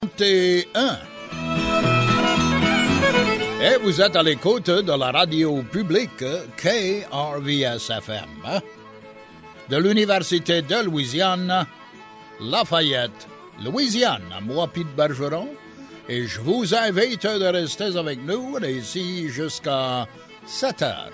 31. Et vous êtes à l'écoute de la radio publique KRVS-FM de l'Université de Louisiane, Lafayette, Louisiane. Moi, Pete Bergeron, et je vous invite de rester avec nous ici jusqu'à 7 heures.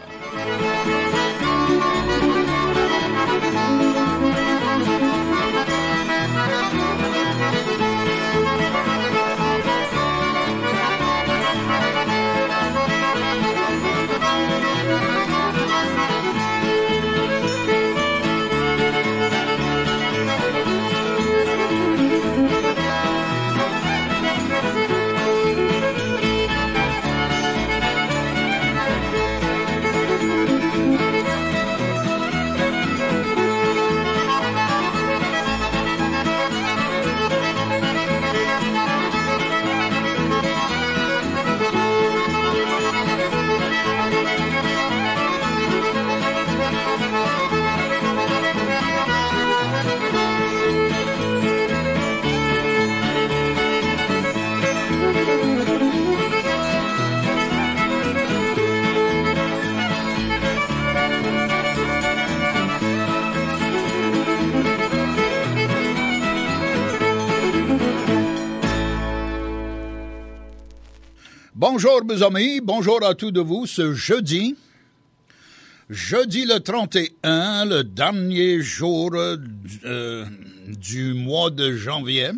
Bonjour mes amis, bonjour à tous de vous ce jeudi le 31, le dernier jour du mois de janvier.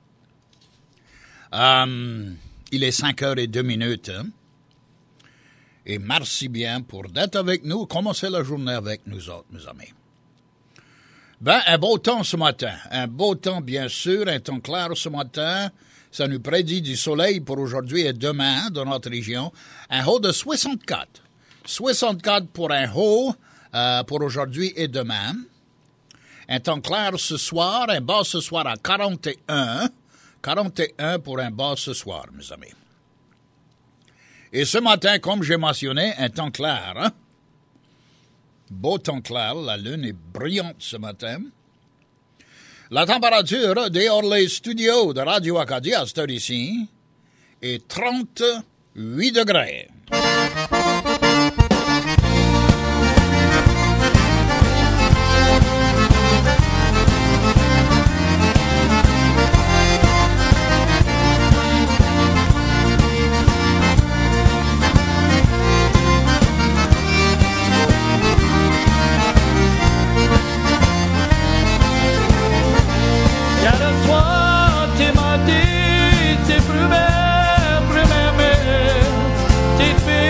Il est 5h02, hein? Et merci bien pour d'être avec nous, commencer la journée avec nous autres, mes amis. Un beau temps ce matin, un beau temps bien sûr, un temps clair ce matin. Ça nous prédit du soleil pour aujourd'hui et demain dans notre région. Un haut de 64. 64 pour un haut pour aujourd'hui et demain. Un temps clair ce soir, un bas ce soir à 41. 41 pour un bas ce soir, mes amis. Et ce matin, comme j'ai mentionné, un temps clair. Hein? Beau temps clair, la lune est brillante ce matin. La température dehors les studios de Radio Acadia à cette heure ici est 38 degrés. Promets,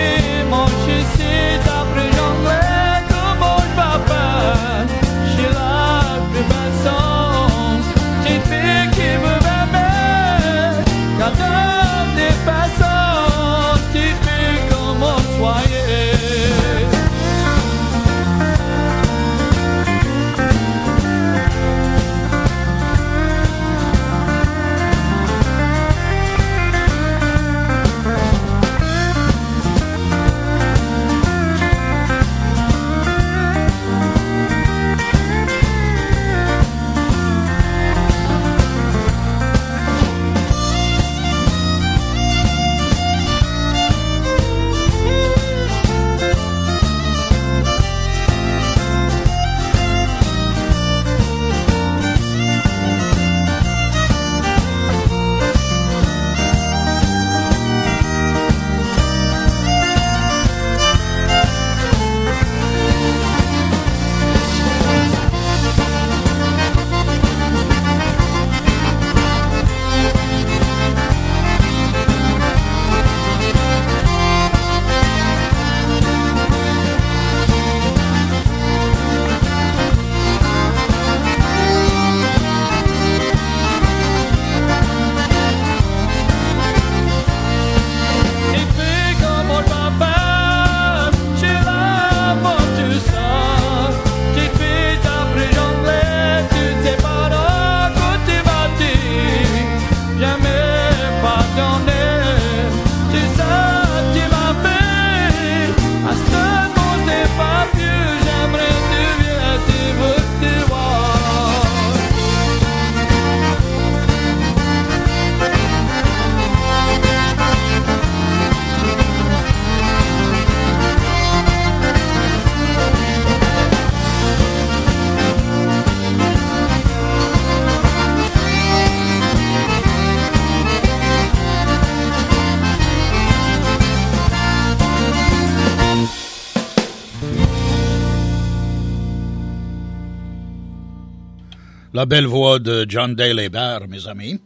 La belle voix de John Dale Hébert, mes amis.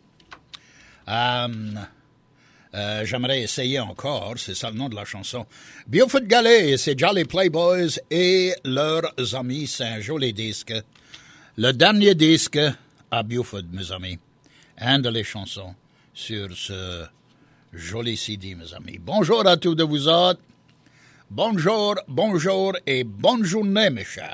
J'aimerais essayer encore, c'est ça le nom de la chanson. Buford Galley, c'est Jolly Playboys et leurs amis, c'est un joli disque. Le dernier disque à Buford, mes amis. Un de les chansons sur ce joli CD, mes amis. Bonjour à tous de vous autres. Bonjour, bonjour et bonne journée, mes chers.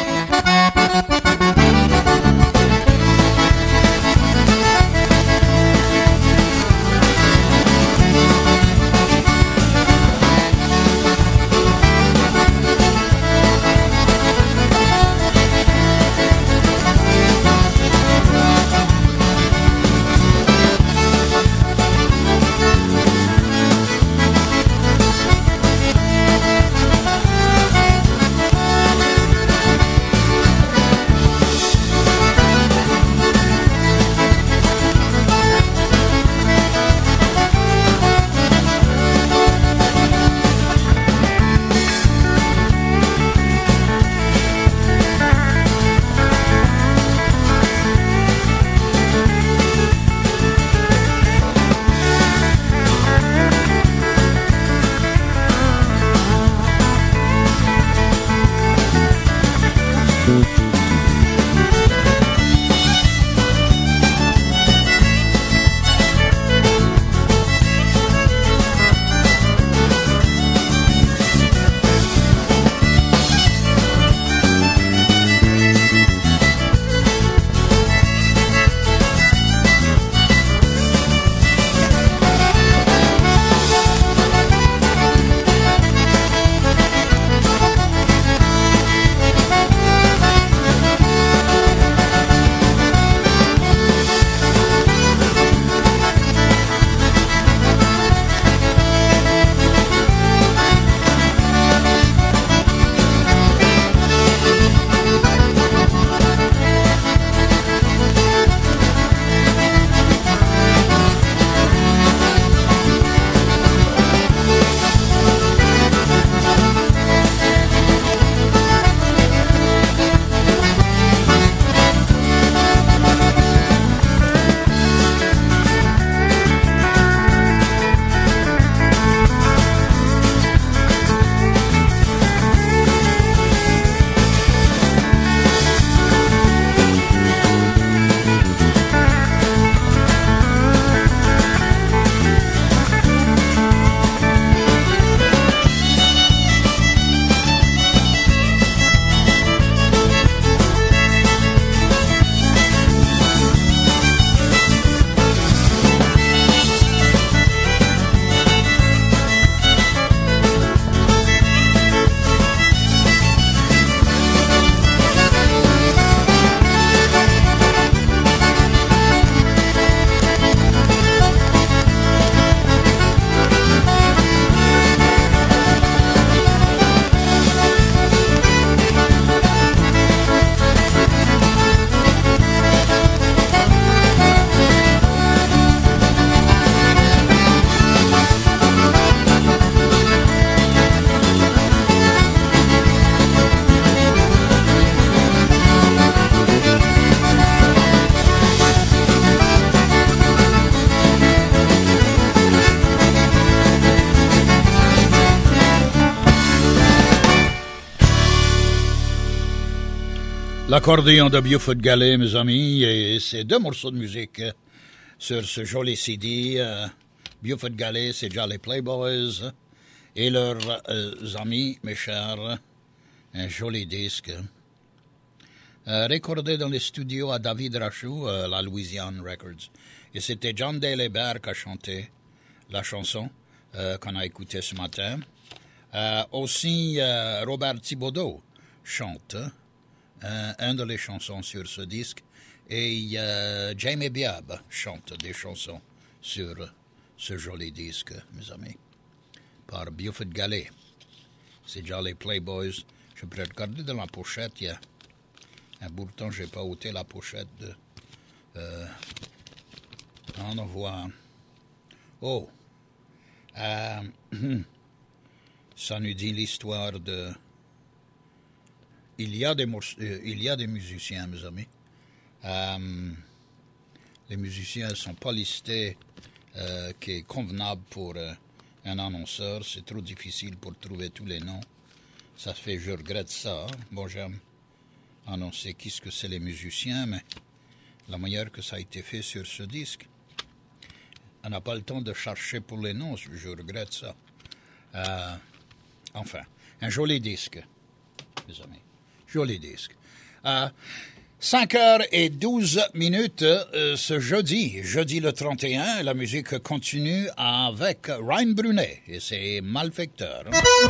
L'accordéon de Buford Galley, mes amis, et c'est deux morceaux de musique sur ce joli CD. Buford Galley, c'est Jolly Playboys et leurs amis, mes chers, un joli disque. Recordé dans les studios à David Rachou, la Louisiane Records. Et c'était John Dale Hébert qui a chanté la chanson qu'on a écoutée ce matin. Aussi, Robert Thibodeau chante un de les chansons sur ce disque. Et Jamie Biab chante des chansons sur ce joli disque, mes amis, par Buford Galley. C'est Jolly Playboys. Je peux regarder dans la pochette, il y a un bout de temps, je n'ai pas ôté la pochette de... on voit... Oh! Ça nous dit l'histoire de... Il y a des musiciens, mes amis. Les musiciens ne sont pas listés qui est convenable pour un annonceur. C'est trop difficile pour trouver tous les noms. Ça fait, je regrette ça. Bon, j'aime annoncer qui ce que c'est les musiciens, mais la manière que ça a été fait sur ce disque, on n'a pas le temps de chercher pour les noms. Je regrette ça. Enfin, un joli disque, mes amis. Joli disque. 5h12 ce jeudi le 31. La musique continue avec Ryan Brunet et ses Malfaiteurs.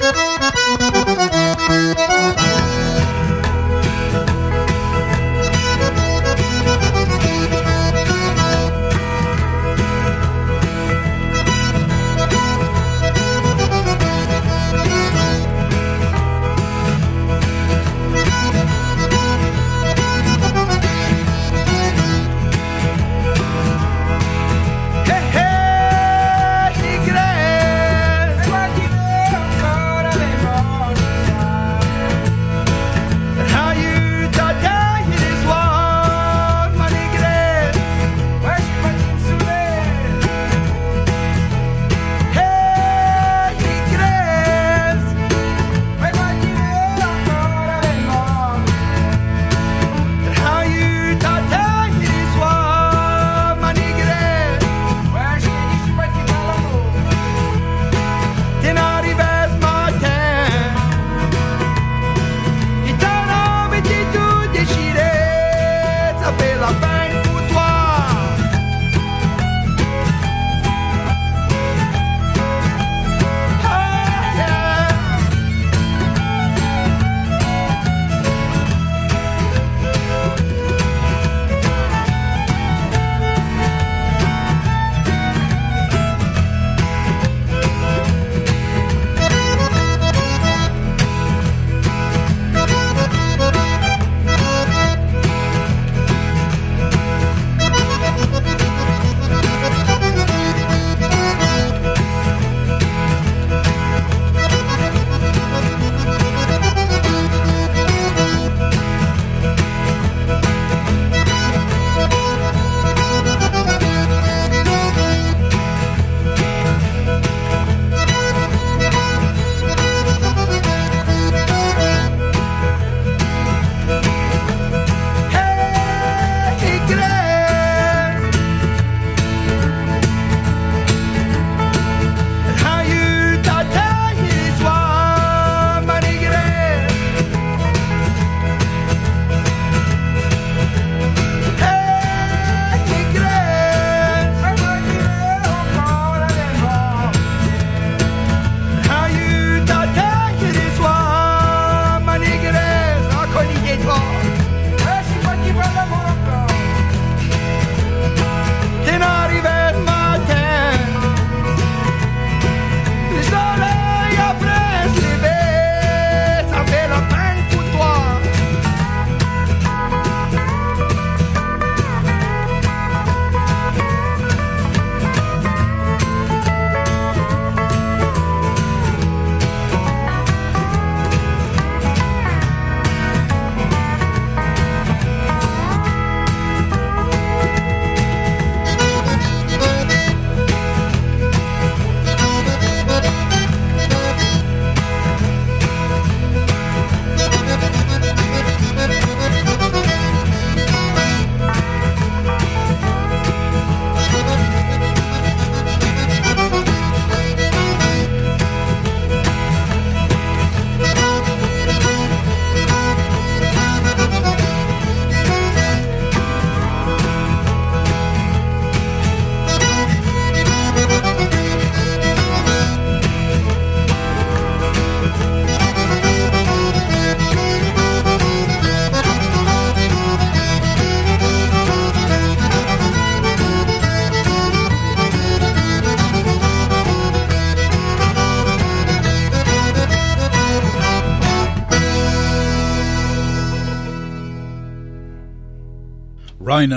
Ryan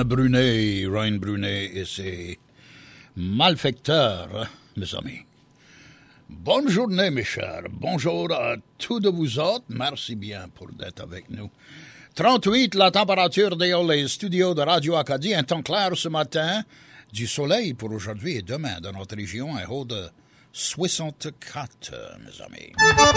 Brunet et ses Malfaiteurs, mes amis. Bonne journée, mes chers. Bonjour à tous de vous autres. Merci bien pour d'être avec nous. 38, la température dehors les studios de Radio Acadie. Un temps clair ce matin. Du soleil pour aujourd'hui et demain dans notre région. Un haut de 64, mes amis.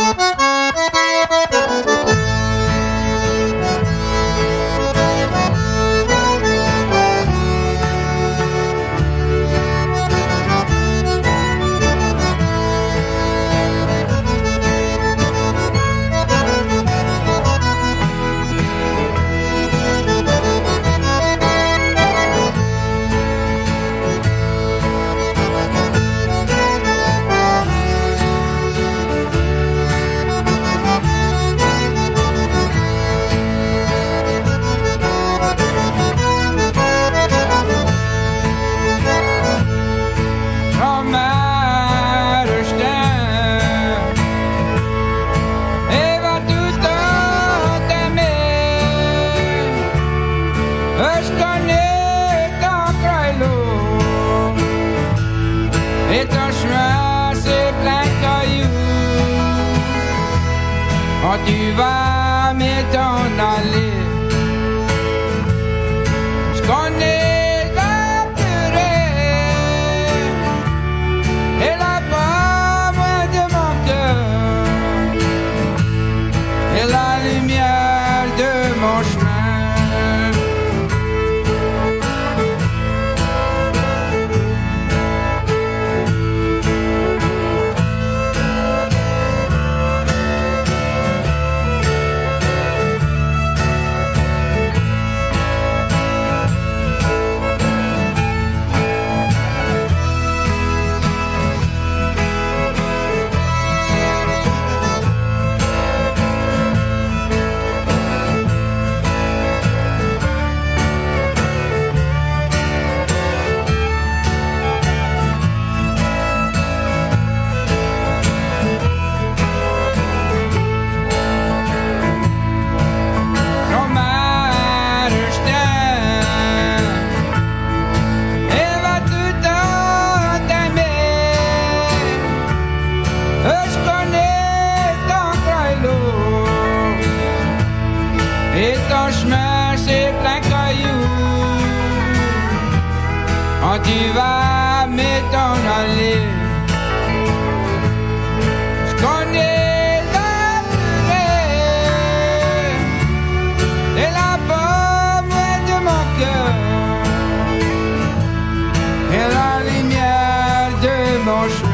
Tu vas m'en aller. Je connais la purée et la pomme de mon cœur et la lumière de mon chemin. Tu vas m'en aller. Je connais la purée et la pomme de mon cœur et la lumière de mon chemin.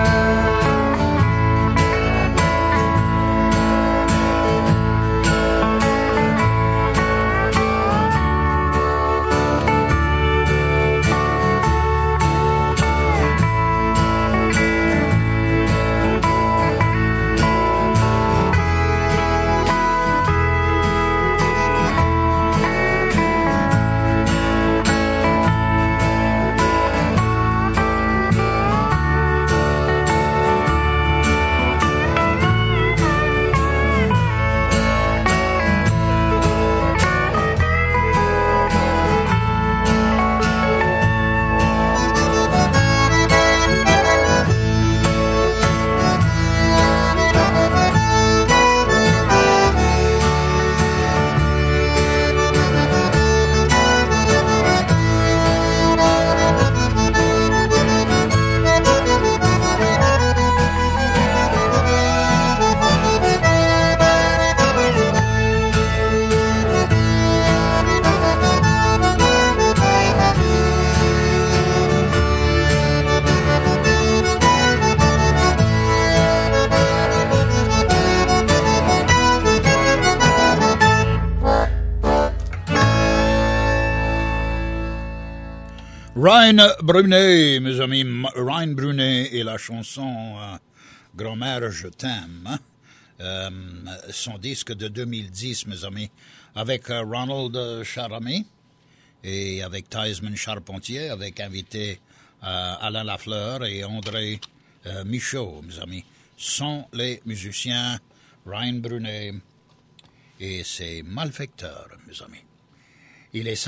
Ryan Brunet, mes amis, Ryan Brunet et la chanson Grand-mère, je t'aime, son disque de 2010, mes amis, avec Ronald Charamy et avec Theismann Charpentier, avec invité Alain Lafleur et André Michaud, mes amis, sont les musiciens Ryan Brunet et ses malfaiteurs, mes amis. Il est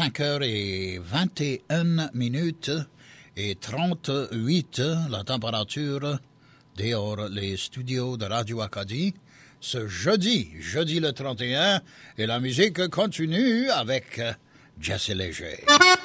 5h21 et 38, la température dehors les studios de Radio Acadie. ce jeudi le 31, et la musique continue avec Jesse Léger.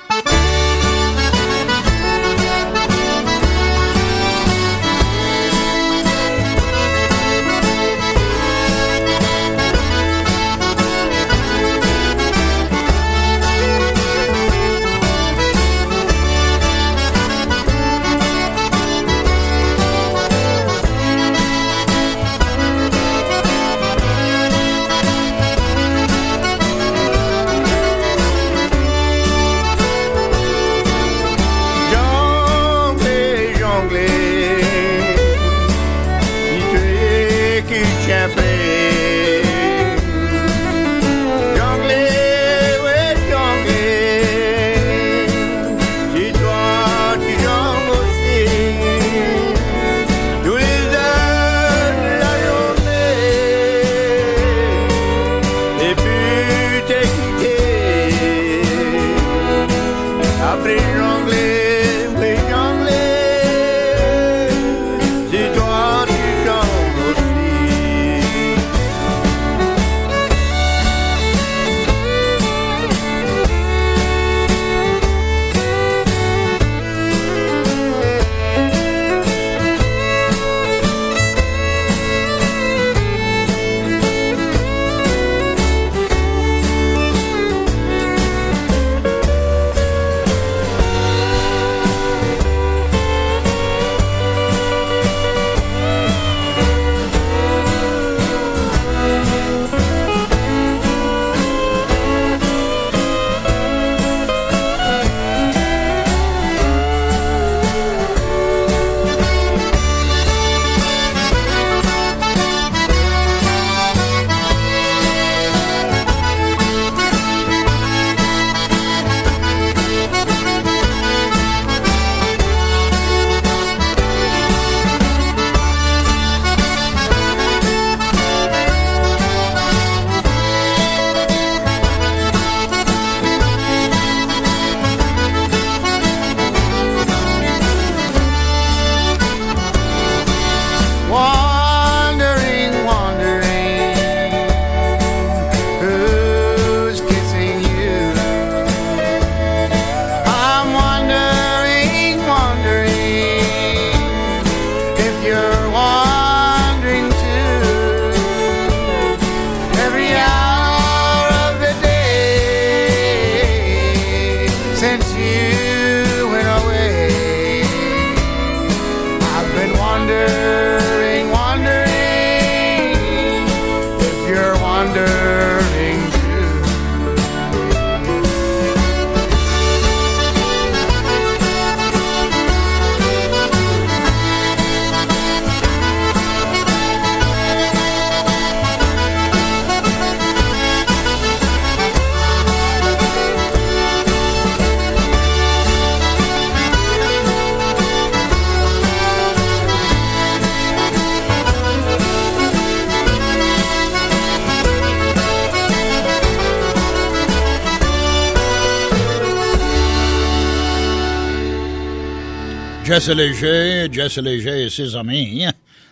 Jesse Léger et ses amis,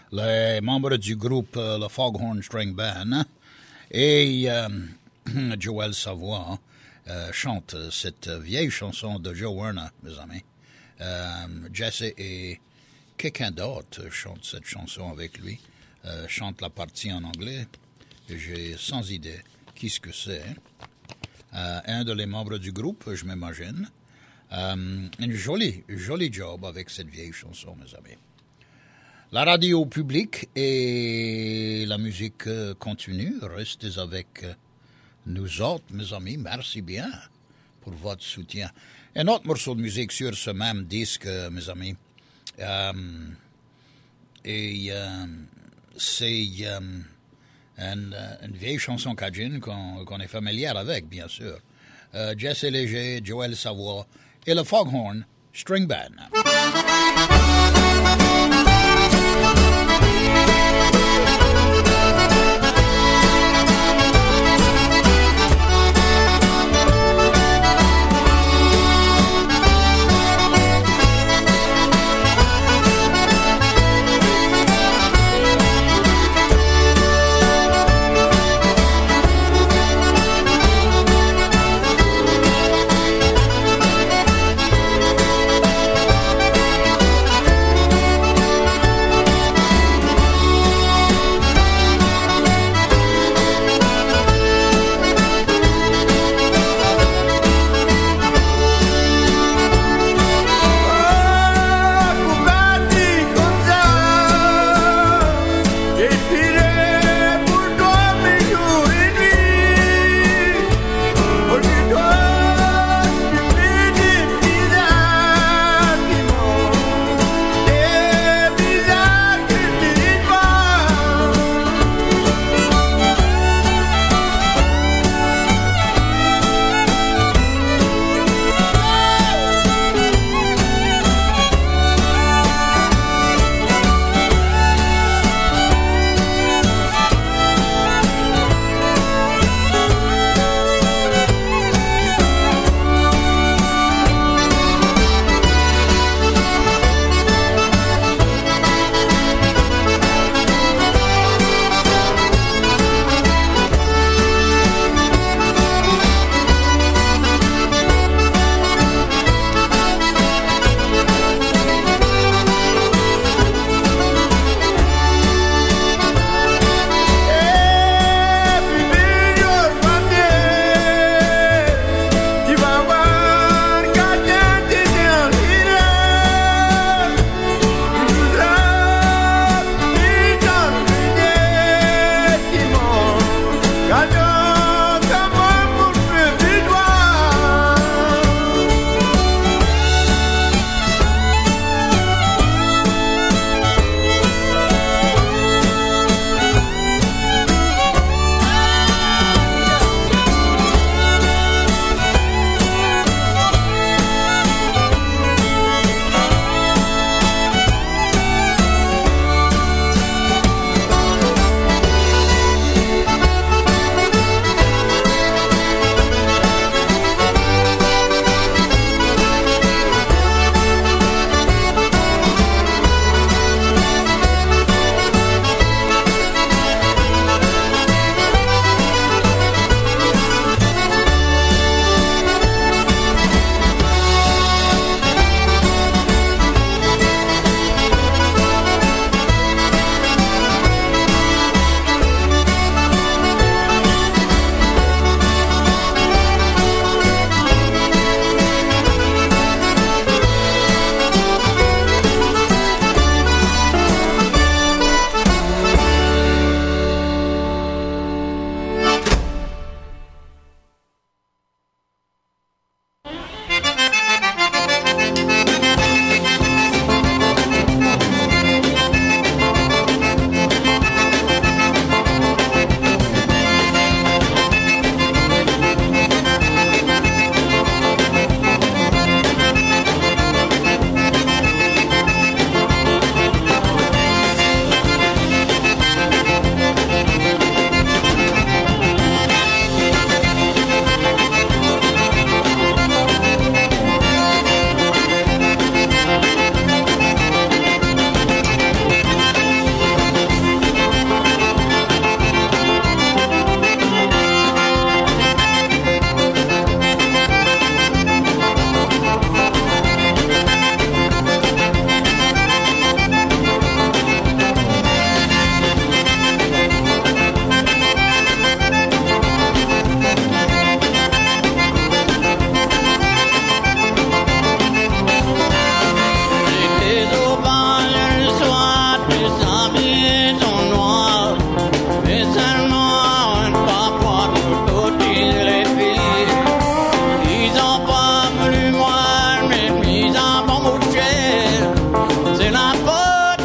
les membres du groupe le Foghorn String Band, et Joël Savoie chante cette vieille chanson de Joe Werner, mes amis. Jesse et quelqu'un d'autre chante cette chanson avec lui, chante la partie en anglais. J'ai sans idée qui ce que c'est. Un de les membres du groupe, je m'imagine. Un joli job avec cette vieille chanson, mes amis. La radio publique et la musique continue. Restez avec nous autres, mes amis. Merci bien pour votre soutien. Un autre morceau de musique sur ce même disque, mes amis. C'est une vieille chanson cajun qu'on est familier avec, bien sûr. Jesse Léger, Joël Savoie et le Foghorn String Band.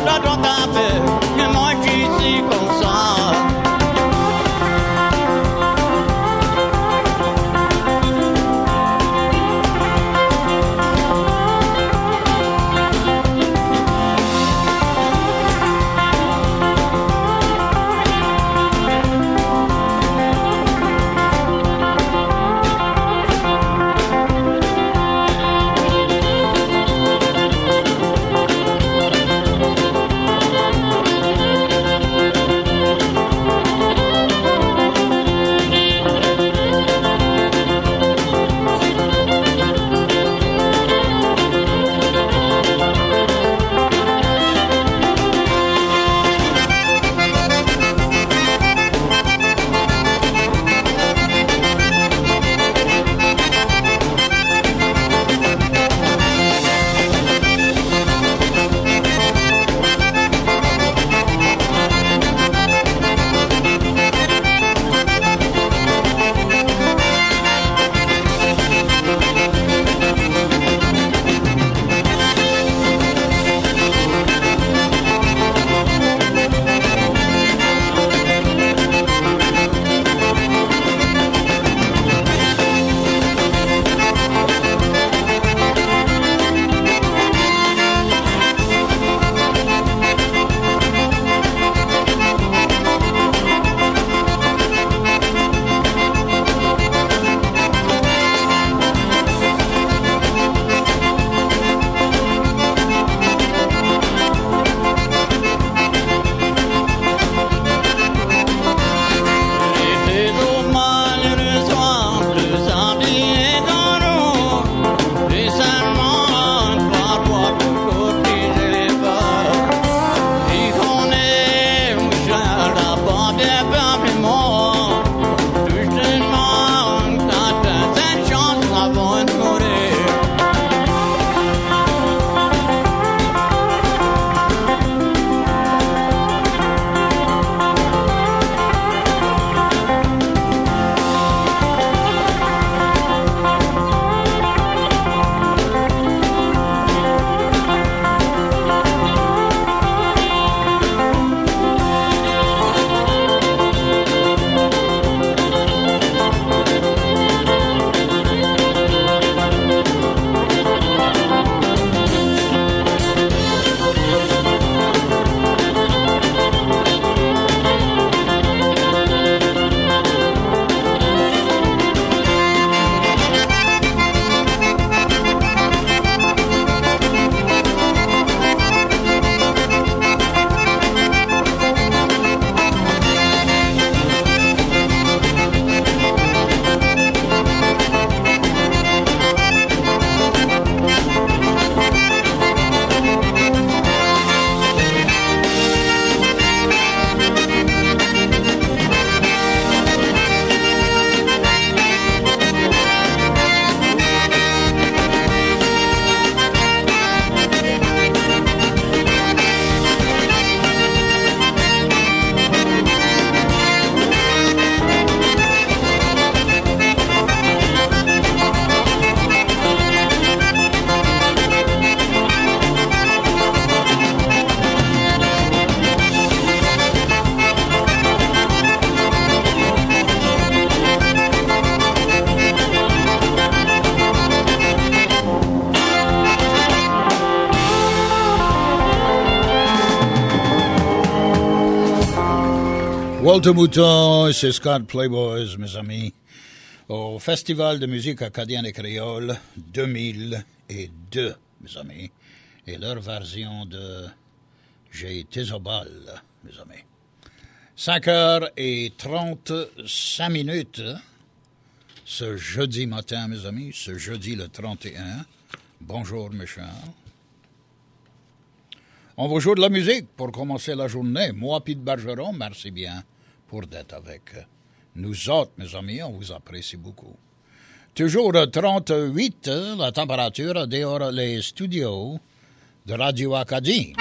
là dans ta paix, mais moi j'y suis comme ça. Walter Mouton, c'est Scott Playboys, mes amis, au Festival de musique acadienne et créole 2002, mes amis, et leur version de J'ai Tézobal, mes amis. 5h35 ce jeudi matin, mes amis, ce jeudi le 31. Bonjour, mes chers. On vous joue de la musique pour commencer la journée. Moi, Pete Bergeron, merci bien pour d'être avec nous autres, mes amis. On vous apprécie beaucoup. Toujours 38, la température dehors les studios de Radio Acadie.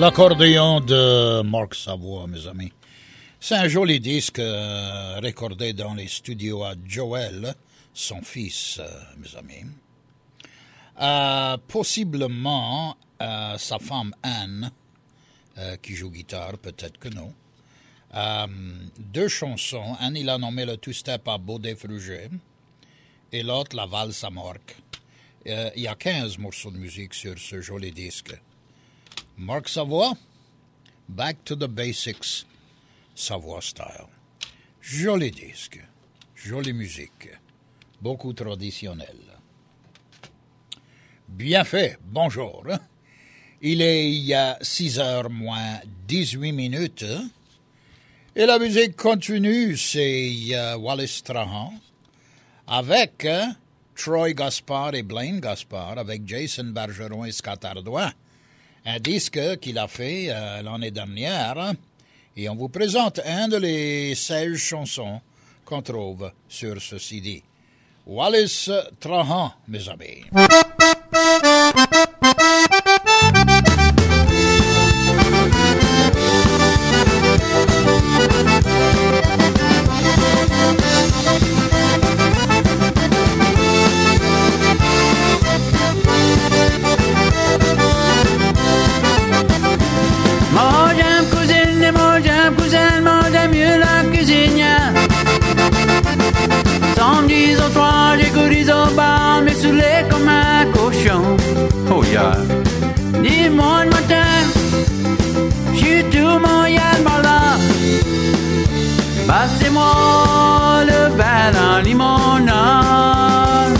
L'accordéon de Marc Savoie, mes amis. C'est un joli disque recordé dans les studios à Joel, son fils, mes amis. Possiblement sa femme Anne, qui joue guitare, peut-être que non. Deux chansons. Un, il a nommé le two-step à Baudet-Fruget et l'autre, la valse à Marc. Il y a 15 morceaux de musique sur ce joli disque. Marc Savoie, Back to the Basics, Savoie Style. Joli disque, jolie musique, beaucoup traditionnel. Bien fait, bonjour. Il est 6h moins 18 minutes. Et la musique continue, c'est Wallace Strahan avec Troy Gaspard et Blaine Gaspard, avec Jason Bergeron et Scott Ardoin. Un disque qu'il a fait l'année dernière. Et on vous présente un de les 16 chansons qu'on trouve sur ce CD. Wallace Strahan, mes amis. Mais saoulé comme un cochon. Oh yeah. Dis-moi le matin, j'suis tout moyen de malade. Passez-moi le vin en limonade.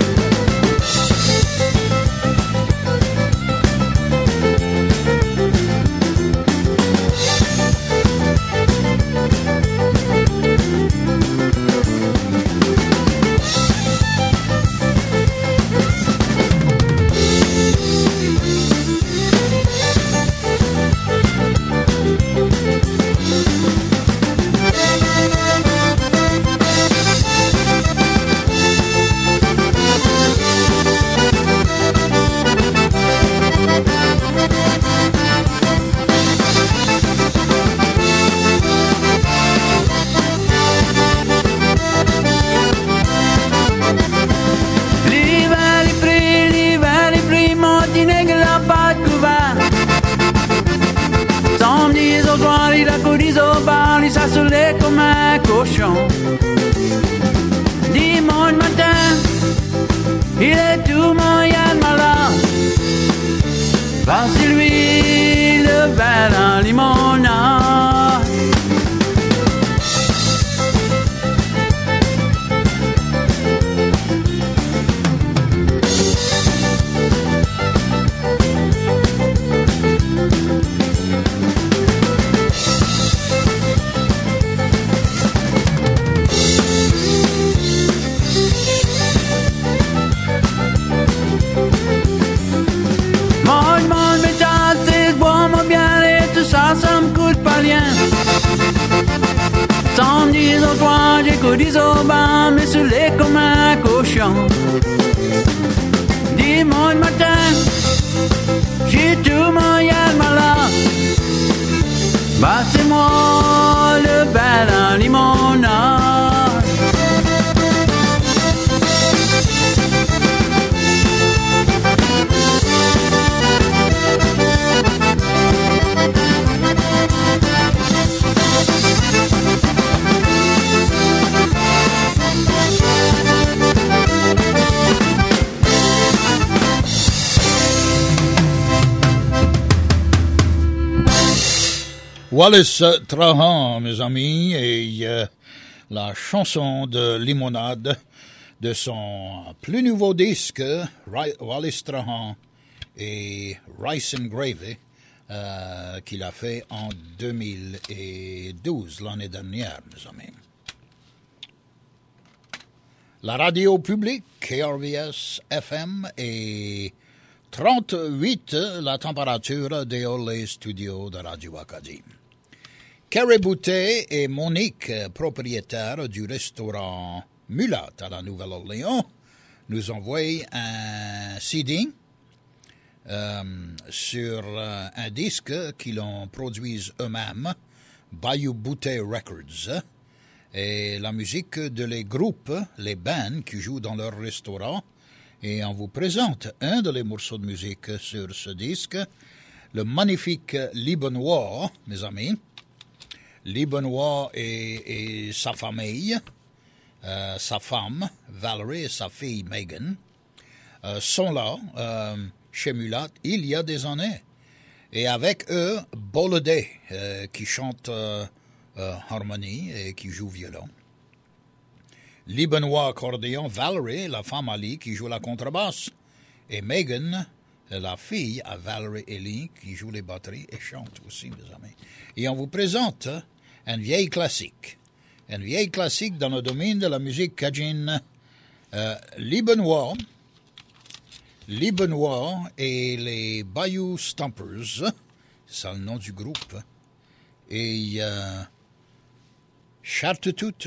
Saoulé comme un cochon. Dimanche matin, il est tout moyen malade. Passez-lui le verre en limonade. Ça me coûte pas rien. Sans me dire au revoir, j'écoute des aubins, mais saoulé comme un cochon. Dimanche matin, j'ai tout moyen malade. Passez-moi le bel en limonade. Wallace Strahan, mes amis, et la chanson de Limonade de son plus nouveau disque, Wallace Strahan et Rice and Gravy, qu'il a fait en 2012, l'année dernière, mes amis. La radio publique, KRVS FM, et 38, la température des les studios de Radio Acadie. Carrie Boutet et Monique, propriétaires du restaurant Mulat à la Nouvelle-Orléans, nous envoient un CD sur un disque qu'ils ont produit eux-mêmes, Bayou Butte Records, et la musique de les groupes, les bands qui jouent dans leur restaurant. Et on vous présente un de les morceaux de musique sur ce disque, le magnifique Lee Benoit, mes amis. Lee Benoit et sa famille, sa femme, Valerie, et sa fille, Megan, sont là, chez Mulat, il y a des années. Et avec eux, Bolodé, qui chante harmonie et qui joue violon. Lee Benoit, accordéon, Valerie, la femme à Lee, qui joue la contrebasse. Et Megan, la fille à Valerie et Lee, qui joue les batteries et chante aussi, mes amis. Et on vous présente une vieille classique dans le domaine de la musique cajun. Lee Benoit et les Bayou Stompers, c'est ça le nom du groupe, et Chartetout.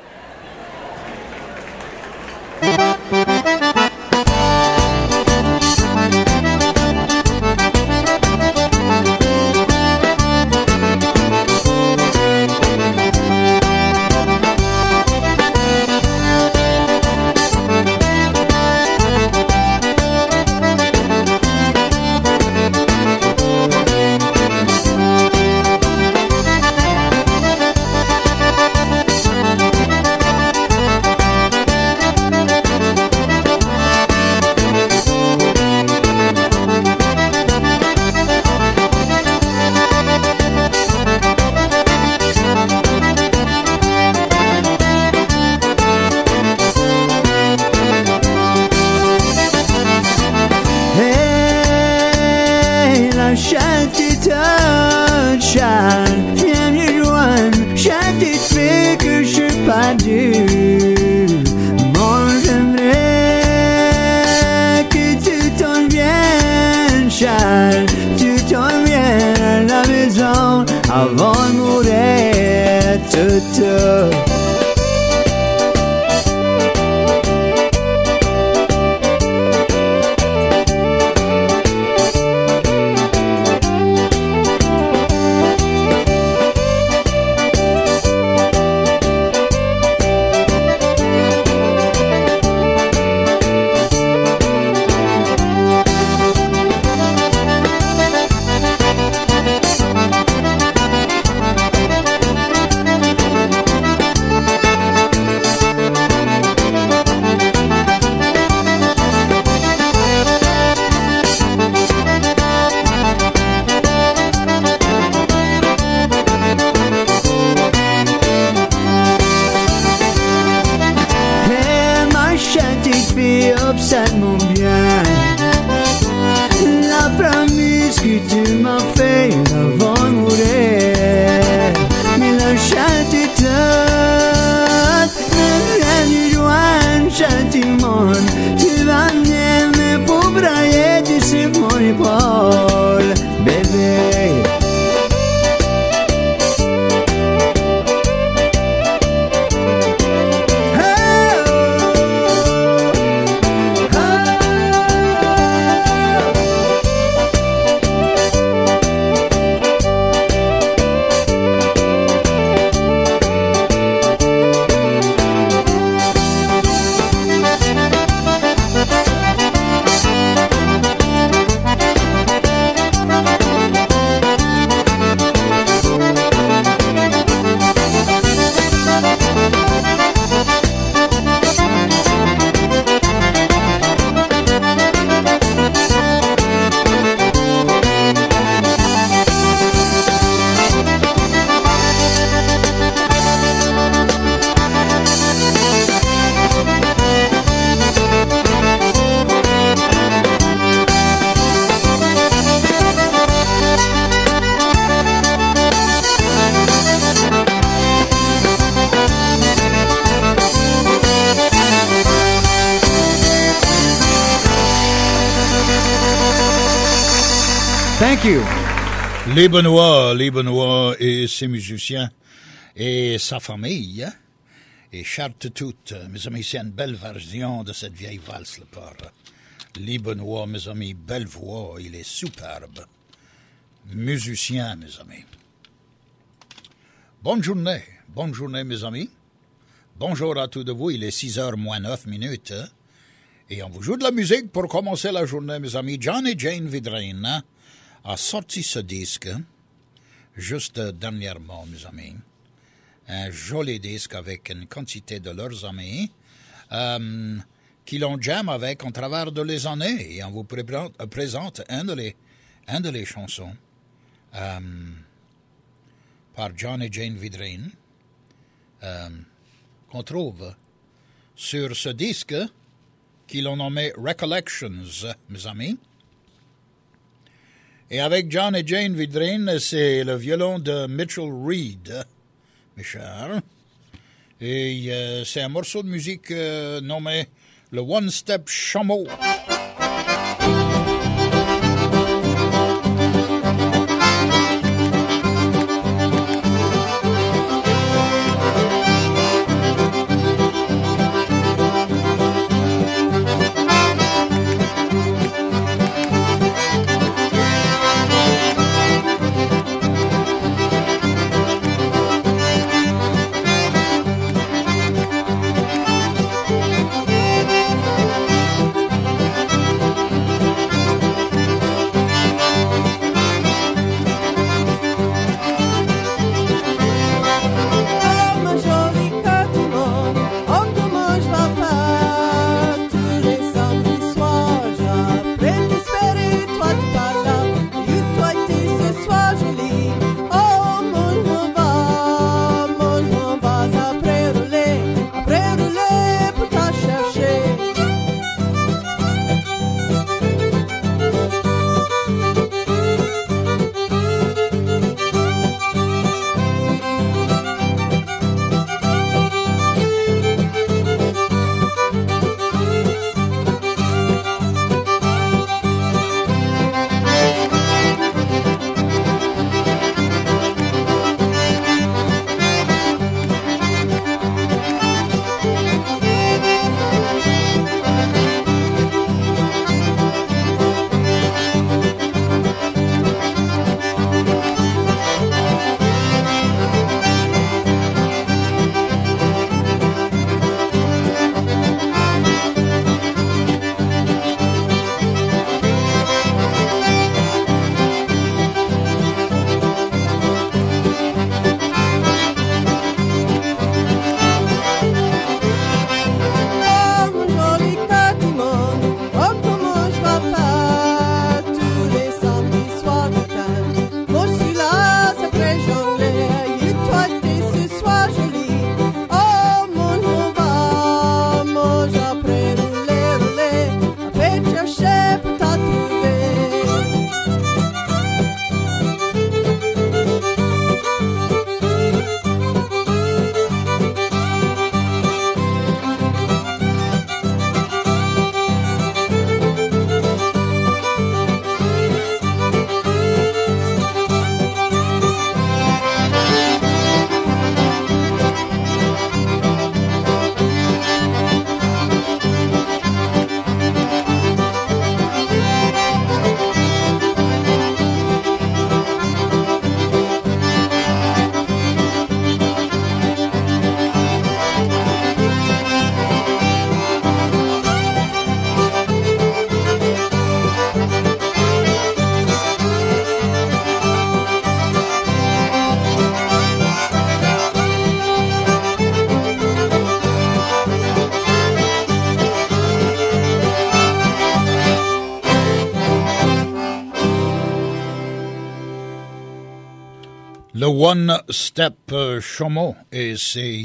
Thank you. Lee Benoit et ses musiciens et sa famille et Chartetout. Mes amis, c'est une belle version de cette vieille valse là, par Lee Benoît, mes amis, belle voix, il est superbe. Musicien, mes amis. Bonne journée, mes amis. Bonjour à tous de vous, il est 6h moins 9 minutes. Et on vous joue de la musique pour commencer la journée, mes amis. John et Jane Vidrine a sorti ce disque juste dernièrement, mes amis. Un joli disque avec une quantité de leurs amis qui l'ont jam avec en travers de les années. Et on vous présente un de les chansons par John et Jane Vidrine qu'on trouve sur ce disque qu'ils ont nommé Recollections, mes amis. Et avec John et Jane Vidrine, c'est le violon de Mitchell Reed, mes chers. Et c'est un morceau de musique nommé le One Step Chameau. Le One Step Chameau, et c'est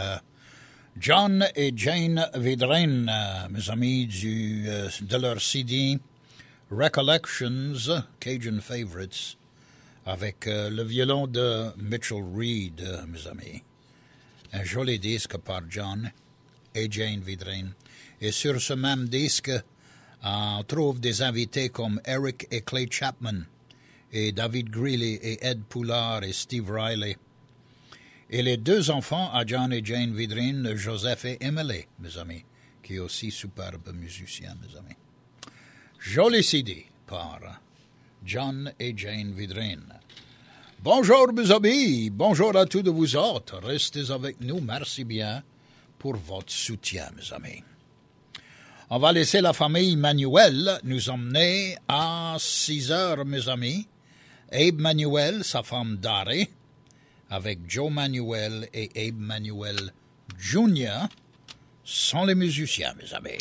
John et Jane Vidrine, mes amis, de leur CD Recollections, Cajun Favorites, avec le violon de Mitchell Reed, mes amis. Un joli disque par John et Jane Vidrine. Et sur ce même disque, on trouve des invités comme Eric et Clay Chapman, et David Greeley et Ed Poulard et Steve Riley. Et les deux enfants à John et Jane Vidrine, Joseph et Emily, mes amis, qui est aussi superbe musicien, mes amis. Joli CD par John et Jane Vidrine. Bonjour mes amis, bonjour à tous de vous autres. Restez avec nous, merci bien pour votre soutien mes amis. On va laisser la famille Manuel nous emmener à 6 heures mes amis. Abe Manuel, sa femme Dari, avec Joe Manuel et Abe Manuel Jr. sont les musiciens mes amis.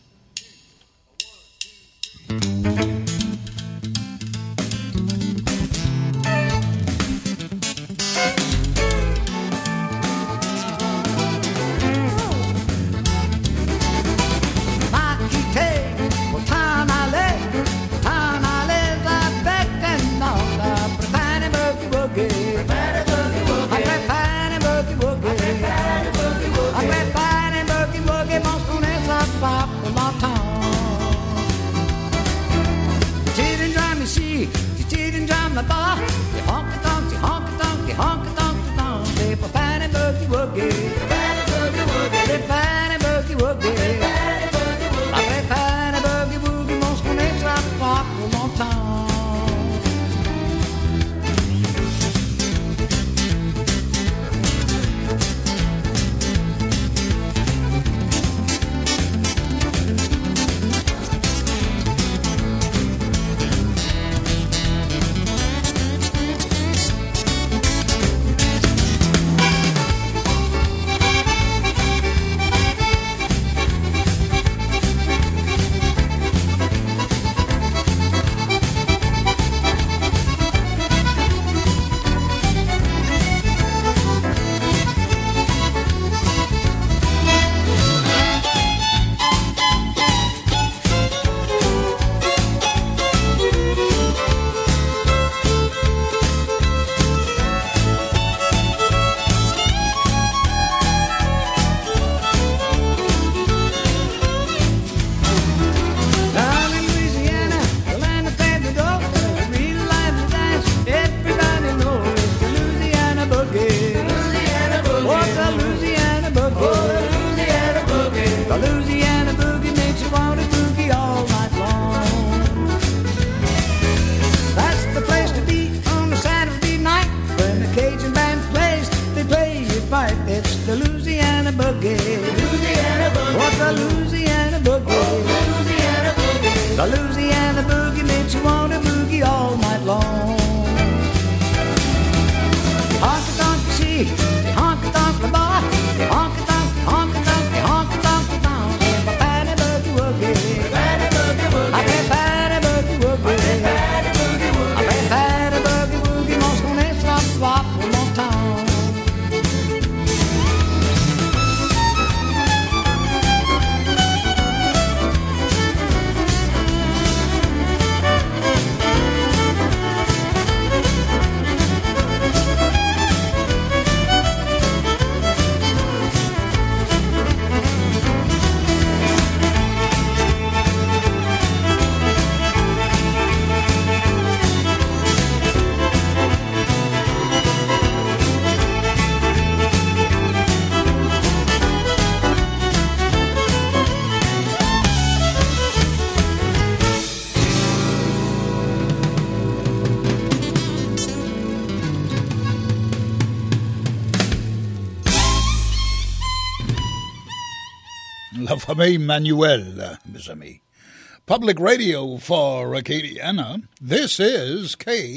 La famille Manuel, mes amis. Public radio for Acadiana. This is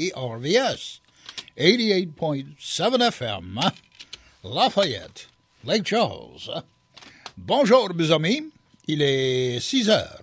KRVS, 88.7 FM, Lafayette, Lake Charles. Bonjour, mes amis. Il est 6 heures.